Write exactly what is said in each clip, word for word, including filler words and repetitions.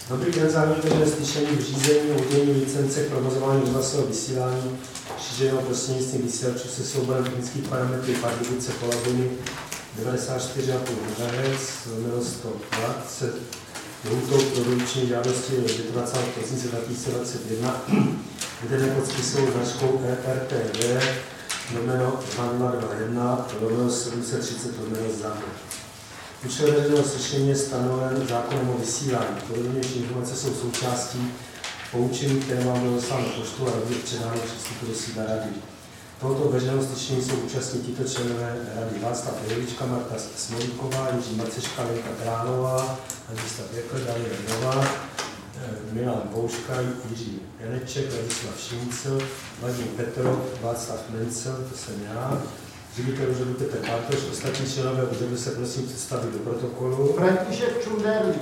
Dobrý den, záměrné slyšení v řízení o udělení licence k provozování rozhlasového vysílání šířeného prostřednictvím vysílačů se souborem technických parametrů Pardubice Polabiny devadesát čtyři celá pět megahertz, lomeno sto dvacet, lhůtou pro doručení žádosti dvacátého prosince dva tisíce dvacet jedna, vedené pod spisovou značkou E R T V, lomeno dva nula dva jedna, lomeno sedm set třicet, lomeno záměr. Účel veřejného slyšení je stanoven zákonem o vysílání. Podrobnější informace jsou součástí poučení, které vám bylo zasláno poštu a rovněž předáno přístupu do sídla rady. Tohoto veřejného slyšení jsou účastní tito členové rady: Václav Jevička, Marta Smolíková, Jiří Maceška, Lenka Králová, Ladislav Jekl, Daniel Nová, Milan Bouška, Jiří Janeček, Ladislav Šincl, Vadim Petrov, Václav Mencel, to jsem já, ředitel úřadu Petr Bartoš, ostatní členové úřadu se prosím představit do protokolu. František Čunderlík.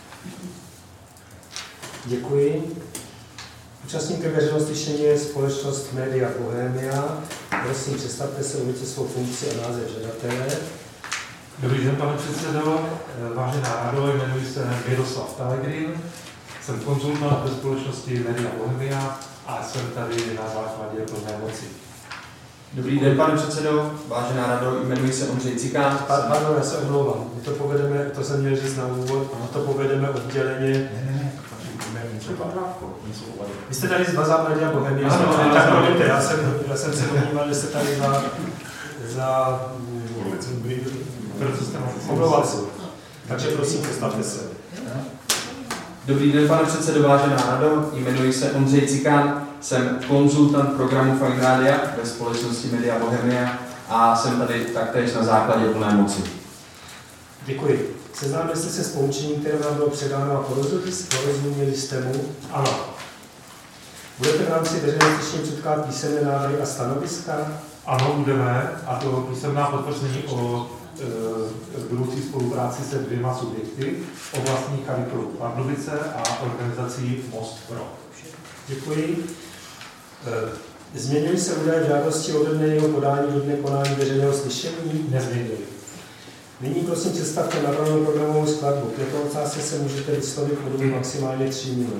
Děkuji. Účastníkem veřejného slyšení je společnost Media Bohemia. Prosím, představte se, uvěďte svou funkci a název žadatele. Dobrý den, pane předsedo, vážená rado, jmenuji se Miroslav Talegrin, jsem konzultant ve společnosti Media Bohemia a jsem tady na základě plné moci. Dobrý den, pane předsedo, vážená rado, jmenuji se Ondřej Cikán. Pardon, já se omlouvám, my to povedeme, to jsem měl říct na úvod, my to povedeme odděleně. Ne, ne, ne, Vy jste tady z Bazar Media Bohemia, tak promiňte, já jsem, já jsem se domníval, že jste tady za, za omlouval se. Takže prosím, představte se. Dobrý den, pane předsedo, vážená rado, jmenuji se Ondřej Cikán, jsem konzultant programu Fine Rádia ve společnosti Media Bohemia a jsem tady taktéž na základě plné moci. Děkuji. Seznámili jste se s poučením, které vám bylo předáno a porozuměli jste mu? Ano. Budete v rámci veřejného slyšení předkládat písemné návrhy a stanoviska? Ano, budeme, a to písemná potvrzení o e, budoucí spolupráci se dvěma subjekty, oblastní charitatou Pardubice a organizací Most Pro. Děkuji. E, změnily se údaje v žádosti ode dne jeho podání do dne konání veřejného slyšení? Nezměnili. Nyní prosím představte navrhovanou programovou skladbu. K této otázce se můžete vyslovit po dobu maximálně tří minut.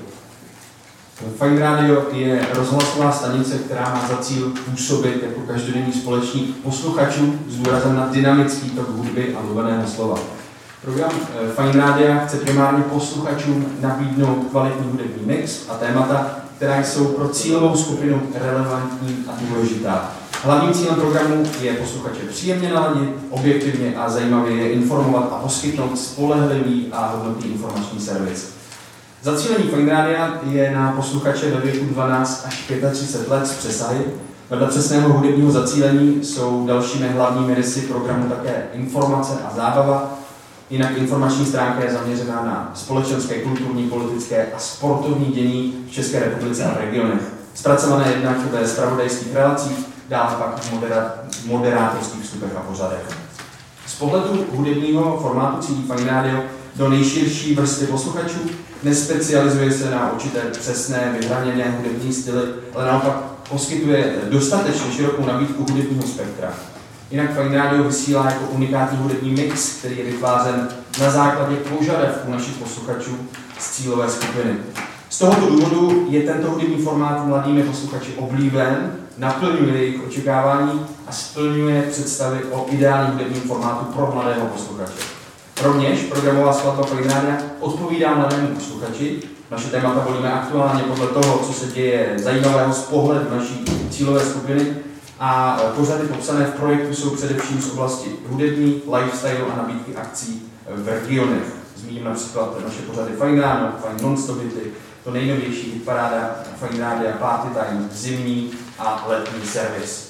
Fine Radio je rozhlasová stanice, která má za cíl působit jako každodenní společník posluchačů s důrazem na dynamický tok hudby a mluveného slova. Program Fine Radio chce primárně posluchačům nabídnout kvalitní hudební mix a témata, která jsou pro cílovou skupinu relevantní a důležitá. Hlavním cílem programu je posluchače příjemně naladit, objektivně a zajímavě je informovat a poskytnout spolehlivý a hodnotný informační servis. Zacílení Fine Rádia je na posluchače ve věku dvanáct až třicet pět let s přesahy. Vedle přesného hudebního zacílení jsou dalšími hlavními rysy programu také informace a zábava. Jinak informační stránka je zaměřená na společenské, kulturní, politické a sportovní dění v České republice a v regionech. Zpracované jednak ve zpravodajských relacích, dále pak v moderátorských vstupech a pořadech. Z pohledu hudebního formátu cílí Fine Radio do nejširší vrstvy posluchačů, nespecializuje se na určité přesné, vyhraněné hudební styly, ale naopak poskytuje dostatečně širokou nabídku hudebního spektra. Jinak Fine Radio vysílá jako unikátní hudební mix, který je vytvářen na základě požadavků našich posluchačů z cílové skupiny. Z tohoto důvodu je tento hudební formát mladými posluchači oblíben, naplňuje jejich očekávání a splňuje představy o ideálním hudebním formátu pro mladého posluchače. Rovněž programová skladba Fine Rádia odpovídá mladému posluchači. Naše témata volíme aktuálně podle toho, co se děje zajímavého z pohledu naší cílové skupiny a pořady popsané v projektu jsou především z oblasti hudební, lifestyle a nabídky akcí v regionech. Zmíním například naše pořady Fine Ráno, Fine Non-Stop hity, to nejnovější hitparáda Fine Rádia, Party Time, zimní a letní servis.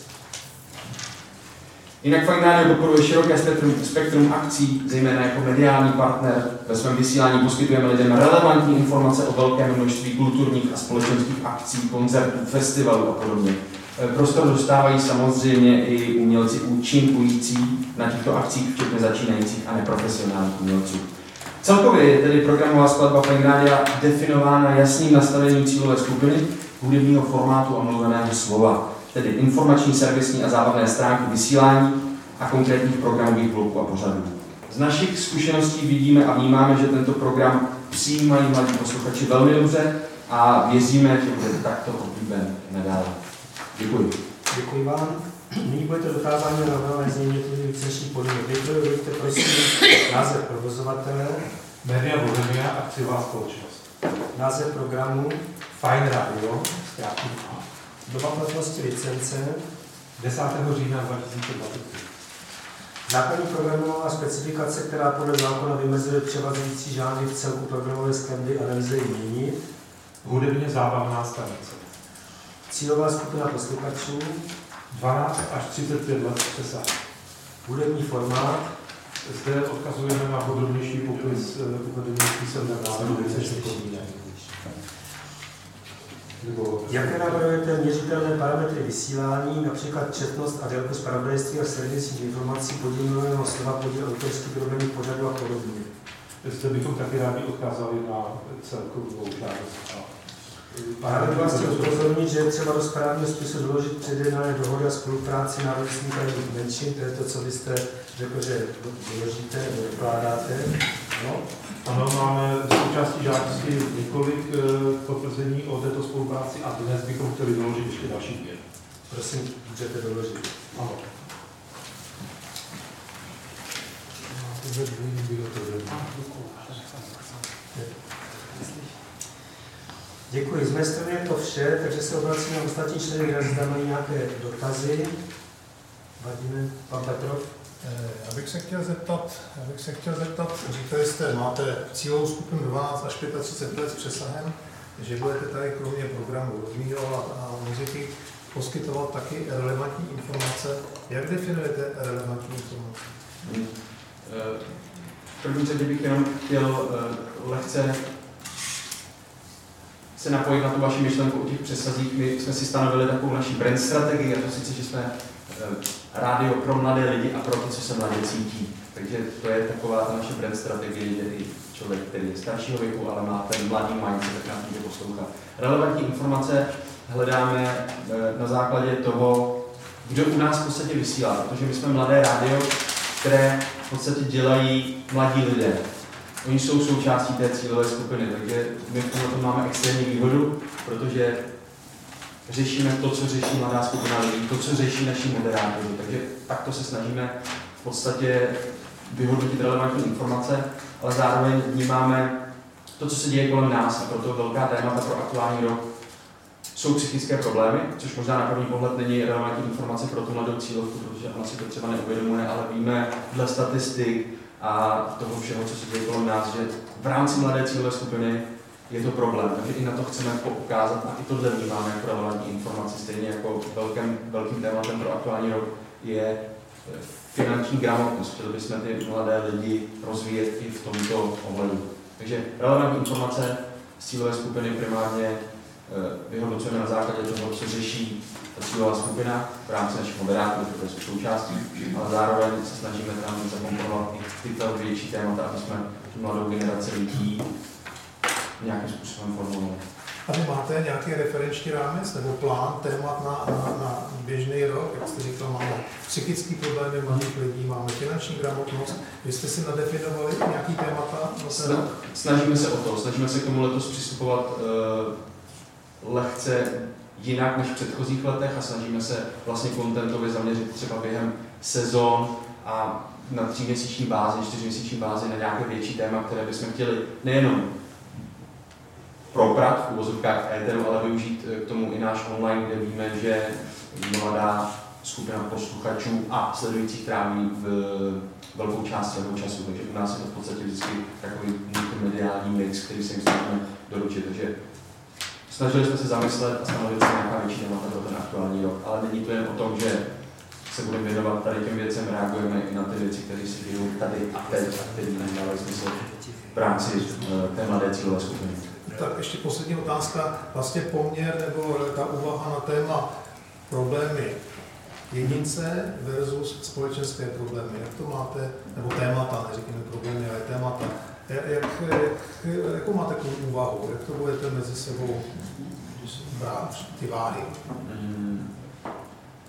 Jinak Fine Radio podporuje široké spektrum, spektrum akcí, zejména jako mediální partner. Ve svém vysílání poskytujeme lidem relevantní informace o velkém množství kulturních a společenských akcí, koncertů, festivalů a podobně. Prostor dostávají samozřejmě i umělci účinkující na těchto akcích, včetně začínajících a neprofesionálních umělců. Celkově je tedy programová skladba Fine Rádia definována jasným nastavením cílové skupiny, hudebního formátu a mluveného slova, tedy informační, servisní a zábavné stránky vysílání a konkrétních programových bloků a pořadů. Z našich zkušeností vidíme a vnímáme, že tento program přijímají mladí posluchači velmi dobře a věříme, že bude takto oblíben nadále. Děkuji. Děkuji vám. Nyní budete dotázáni na navrhované změny jednotlivých licenčních podmínek. Nejprve uveďte prosím název provozovatele, Media Bohemia, akciová společnost. název programu, Fine Radio, zkrátka A. doba platnosti licence, desátého října dva tisíce dvacet tři. základní programová specifikace, která podle zákona vymezuje převažující žánry v celku programové skladby a nelze ji měnit, Hudebně zábavná stanice. cílová skupina posluchačů, dvanáct až třicet pět let přesah. hudební formát, Zde odkazujeme na podrobnější popis uvedený písemném návrhu licenčních podmínek. jaké navrhujete měřitelné parametry vysílání, například četnost a délku zpravodajství a servisních informací, podíl mluveného slova, podíl autorských vyrobených pořadů a podobně. Zde bychom taky rádi odkázali na celkovou žádost. Já bych vás chtěl upozornit, že je třeba do správného spisu doložit předjednané dohody a spolupráci národních krajinných menšin, to je to, co vy jste řekl, že doložíte nebo dokládáte. No. Ano, máme součástí žádosti několik potvrzení o této spolupráci a dnes bychom chtěli doložit ještě další dvě. Prosím, můžete doložit. Ano. Děkuji. Z mé strany je to vše, takže se obracím na ostatní členy, kde zda mají nějaké dotazy. Vadíme, pan Petrov. Já bych se chtěl zeptat, já bych se chtěl zeptat, říkali jste, máte cílovou skupinu dvanáct až třicet pět let s přesahem, že budete tady kromě programu rozvíjovat a muziky poskytovat taky relevantní informace. Jak definujete relevantní informace? Hmm. V první řadě bych jenom chtěl lehce se napojit na tu vaši myšlenku o těch přesazích. My jsme si stanovili takovou naši brand strategii, a to sice, že jsme rádio pro mladé lidi a pro ty, co se mladě cítí. Takže to je taková ta naše brand strategie, že i člověk, který je staršího věku, ale má ten mladý mindset, tak nás může poslouchat. Relevantní informace hledáme na základě toho, kdo u nás v podstatě vysílá, protože my jsme mladé rádio, které v podstatě dělají mladí lidé. Oni jsou součástí té cílové skupiny, takže my v tomto máme extrémní výhodu, protože řešíme to, co řeší mladá skupina lidí, to, co řeší naši moderátoři. Takže takto se snažíme v podstatě vyhodnotit relevantní informace, ale zároveň vnímáme to, co se děje kolem nás. A proto velká témata pro aktuální rok jsou psychické problémy, což možná na první pohled není relevantní informace pro tu mladou cílovku, protože ona si to třeba neuvědomuje, ale víme dle statistik a toho všeho, co se děje kolem nás, že v rámci mladé cílové skupiny je to problém, takže i na to chceme poukázat a i tohle vnímáme jako relevantní informace, stejně jako velkým, velkým tématem pro aktuální rok je finanční gramotnost. Chtěli bychom ty mladé lidi rozvíjet i v tomto ohledu. Takže relevantní informace z cílové skupiny primárně vyhodnocujeme na základě toho, co řeší ta cílová skupina v rámci našich moderátorů, které jsou součástí, ale zároveň se snažíme tam zakomponovat i tyto větší témata, aby jsme tu mladou generaci lidí nějakým způsobem formulovali. A vy máte nějaký referenční rámec nebo plán, témat na, na, na běžný rok? Jak jste říkal, máme psychické problémy mladých lidí, máme finanční gramotnost. Vy jste si nadefinovali nějaký témata? Sna- snažíme se o to, snažíme se k tomu letos přistupovat uh, lehce jinak než v předchozích letech a snažíme se vlastně kontentově zaměřit třeba během sezon a na tříměsíční bázi, čtyřměsíční bázi na nějaké větší téma, které bychom chtěli nejenom proprat v uvozovkách éteru, ale využít k tomu i náš online, kde víme, že mladá skupina posluchačů a sledujících tráví v velkou část svého času. Takže u nás je to v podstatě vždycky takový multimediální mix, který se jim snažíme doručit. Takže snažili jsme se zamyslet a stanovit si nějaká větší témata pro ten aktuální rok. Ale není to jen o tom, že se budeme věnovat tady těm věcem, reagujeme i na ty věci, které se dějí tady a teď a které nedávají smysl v rámci té mladé cílové skupiny. Tak ještě poslední otázka, vlastně poměr nebo ta úvaha na téma problémy jedince versus společenské problémy. Jak to máte, nebo témata, neříkáme problémy, ale témata. Jak, jak, jakou máte tu úvahu? Jak to budete mezi sebou brát, ty váhy? Hmm.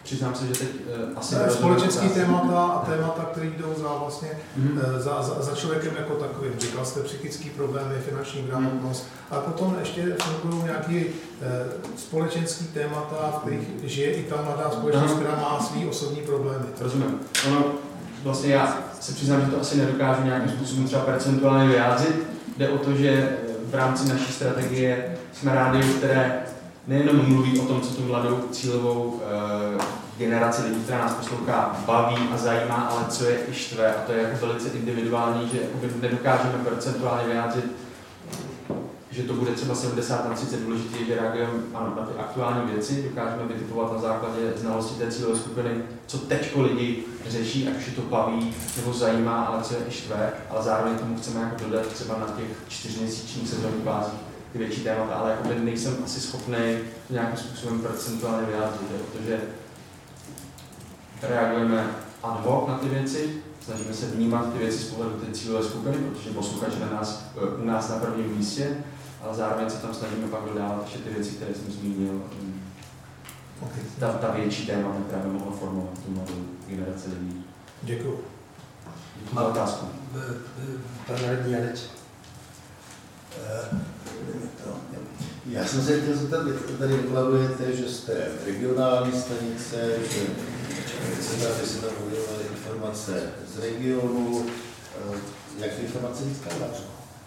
přiznám se, že teď uh, asi... Společenský témata a témata, které jdou za, vlastně, mm-hmm. za, za, za člověkem jako takovým. Říkal jste psychické problémy, finanční gramotnost. Mm-hmm. A potom ještě fungují nějaké uh, společenské témata, v kterých žije i ta mladá společnost, která má svý osobní problémy. Rozumím. Ono, vlastně já se přiznám, že to asi nedokážu nějakým způsobem třeba percentuálně vyjádřit. Jde o to, že v rámci naší strategie jsme rádio, které nejenom mluví o tom, co tu mladou cílovou e, generaci lidí, která nás poslouchá, baví a zajímá, ale co je i štve, a to je jako velice individuální, že nedokážeme percentuálně vyjádřit, že to bude třeba sedmdesát na třicet důležitý, že reagujeme ano, na ty aktuální věci, dokážeme vytipovat na základě znalosti té cílové skupiny, co teďko lidi řeší, ať už je to baví nebo zajímá, ale co je i štve, ale zároveň tomu chceme jako dodat třeba na těch čtyřměsíčních sezónních bázích ty větší témata, ale jako nejsem asi schopný nějakým způsobem percentuálně vyjádřit, protože reagujeme ad hoc na ty věci, snažíme se vnímat ty věci z pohledu té cílové skupiny, protože posluchač je na nás, u nás na prvním místě, ale zároveň se tam snažíme pak dodávat ještě ty věci, které jsem zmínil. Okay. Ta, ta větší témata, která by mohla formovat tu mladou generaci lidí. Děkuji. Má otázku. Pan radní Janeč. Já jsem se chtěl zeptat, tady deklarujete, že jste regionální stanice, že chcete, aby se tam udělaly informace z regionu. Jak informace získáváte?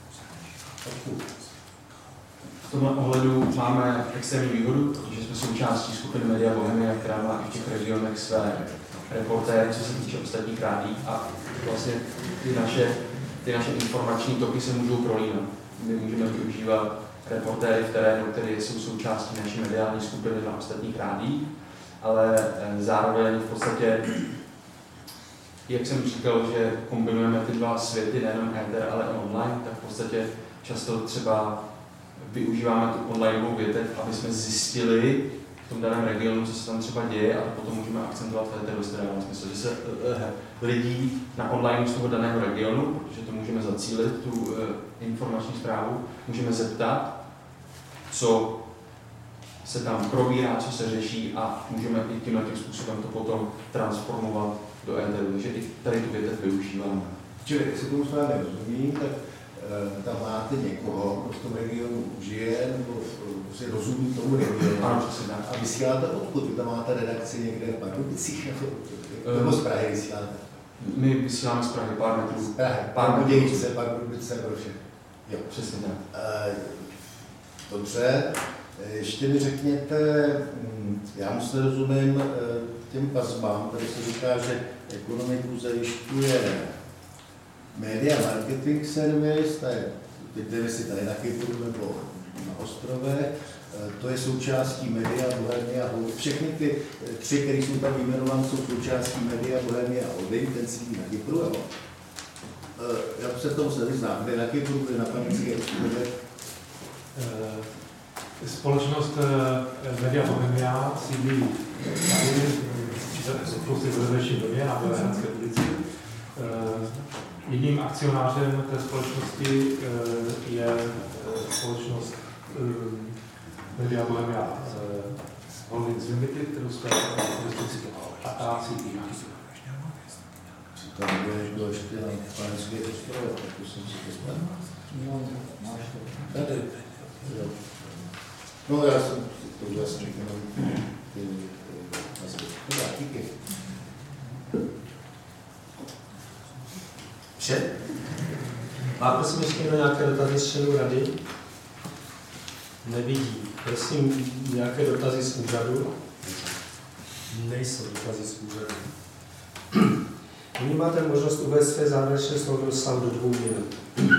V tomhle ohledu máme extrémní výhodu, protože jsme součástí skupiny Media Bohemia, která má i v těch regionech své reportéry, co se týče ostatních rádií, a vlastně ty naše, ty naše informační toky se můžou prolínat. My můžeme využívat reportéry v terénu, které jsou součástí naší mediální skupiny na ostatních rádií, ale zároveň v podstatě, jak jsem říkal, že kombinujeme ty dva světy, nejenom éter, ale i online, tak v podstatě často třeba využíváme tu onlineovou větev, aby jsme zjistili v tom daném regionu, co se tam třeba děje, a potom můžeme akcentovat v éteru, jestli dává smysl, že se uh, lidí na online z toho daného regionu, protože to můžeme zacílit, tu uh, informační zprávu, můžeme zeptat, co se tam probírá, co se řeší, a můžeme i tímhle tím způsobem to potom transformovat do éteru, takže i tady tu větev využíváme. Čili, jestli tomu správně rozumím, tak e, tam máte někoho, kdo v tom regionu žije, nebo si rozumí tomu regionu. Ano, přesně tak. A vysíláte odkud? Vy tam máte redakci někde v Pardubicích, nebo z Prahy vysíláte? My vysíláme z Prahy pár metrů. Z Prahy, pár Budějice, Pardubice, pro všechno. Jo, přesně tak. E, dobře, ještě mi řekněte, já moc nerozumím těm vazbám, tady se říká, že ekonomiku zajišťuje Media Marketing Service, teď nevím, jestli tady na Kypru nebo na ostrovech, to je součástí Media Bohemia Holding. Všechny ty tři, které jsou tam vyjmenované, jsou součástí Media Bohemia Holding, ten sídlí na Kypru, jo. Já se tomu se vyznám, kde na Kypru, kde na Panické ostrově. Společnost Media Bohemia sídlí tady v vedlejším domě na Bělehrádské ulici. Jedním akcionářem té společnosti je společnost Media Bohemia Holdings Limited, kterou jsme investici a ta sídlí na Kypru. Tam budeš byl ještě na Panické ostrově, tak to jsem si to vzpomněl. Tady. No, já jsem to vlastně říkal, ty díky. Vše? Má prosím ještě nějaké dotazy z členů rady? Nevidí. Prosím, nějaké dotazy z úřadu? Nejsou dotazy z úřadu. Nyní máte možnost uvést své závěrečné slovo do dvou minut.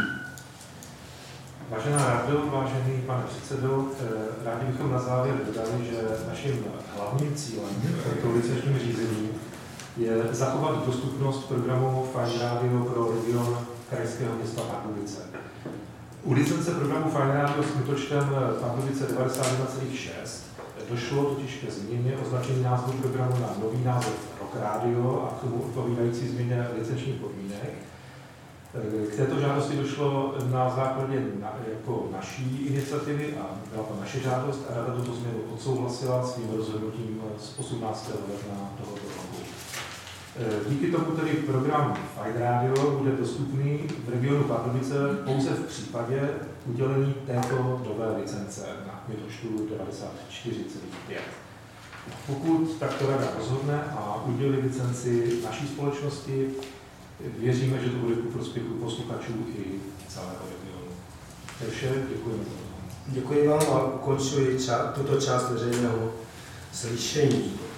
Vážená rado, vážený pane předsedo, rádi bychom na závěr dodali, že naším hlavním cílem v tomto licenčním řízení je zachovat dostupnost programu Fajn Radio pro region krajského města Pardubice. U licence programu Fajn Radio s kmitočtem Pardubice devadesát jedna celá šest došlo totiž ke změně označení názvu programu na nový název Rock Radio a k tomu odpovídající změně licenčních podmínek. K této žádosti došlo na základě na, jako naší iniciativy a byla to naše žádost a Rada tuto změnu odsouhlasila svým rozhodnutím z osmnáctého ledna tohoto roku. Díky tomu tedy program Fajn Radio bude dostupný v regionu Pardubice pouze v případě udělení této nové licence na kmitočtu devadesát čtyři celá pět. Pokud takto Rada rozhodne a udělí licenci naší společnosti, věříme, že to bude ku prospěchu posluchačů i celého regionu. To je vše, děkujeme za to. Děkuji vám a ukončuji ča- tuto část veřejného slyšení.